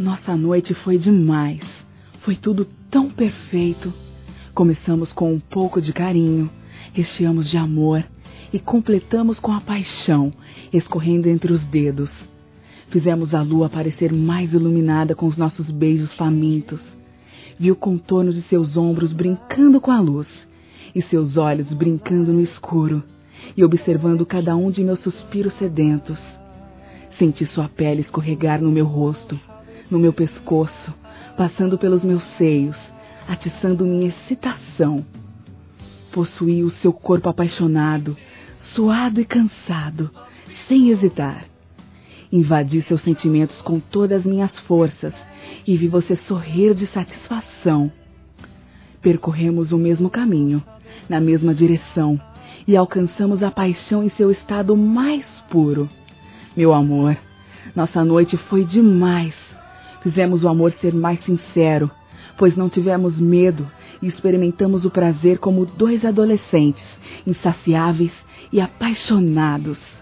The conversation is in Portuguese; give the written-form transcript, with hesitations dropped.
nossa noite foi demais. Foi tudo tão perfeito. Começamos com um pouco de carinho, recheamos de amor e completamos com a paixão escorrendo entre os dedos. Fizemos a lua parecer mais iluminada com os nossos beijos famintos. Vi o contorno de seus ombros brincando com a luz e seus olhos brincando no escuro e observando cada um de meus suspiros sedentos. Senti sua pele escorregar no meu rosto, no meu pescoço, passando pelos meus seios, atiçando minha excitação. Possuí o seu corpo apaixonado, suado e cansado, sem hesitar. Invadi seus sentimentos com todas as minhas forças e vi você sorrir de satisfação. Percorremos o mesmo caminho, na mesma direção, e alcançamos a paixão em seu estado mais puro. Meu amor, nossa noite foi demais. Fizemos o amor ser mais sincero, pois não tivemos medo e experimentamos o prazer como dois adolescentes, insaciáveis e apaixonados.